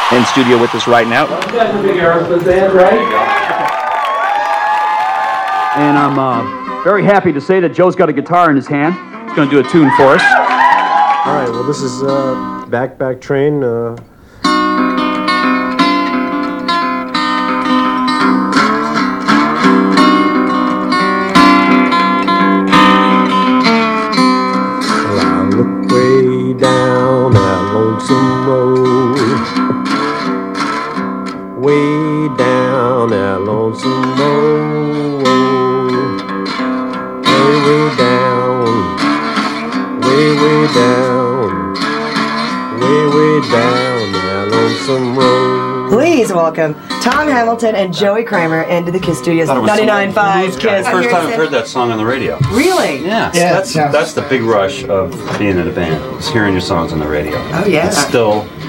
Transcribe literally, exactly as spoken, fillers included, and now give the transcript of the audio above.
in studio with us right now. You guys are big Aerosmith fans, right? And I'm uh, very happy to say that Joe's got a guitar in his hand. He's going to do a tune for us. All right, well, this is uh, Back Back Train. Uh, well, I look way down that lonesome road. Way down that lonesome road. Way, way down. Way, way down, way, way down that lonesome road. Please welcome Tom Hamilton and Joey Kramer into the KISS Studios. ninety-nine point five KISS. First time I've heard that song on the radio. Really? Yeah. Yeah, That's yeah. that's the big rush of being in a band. Is hearing your songs on the radio. Oh, yeah. It's still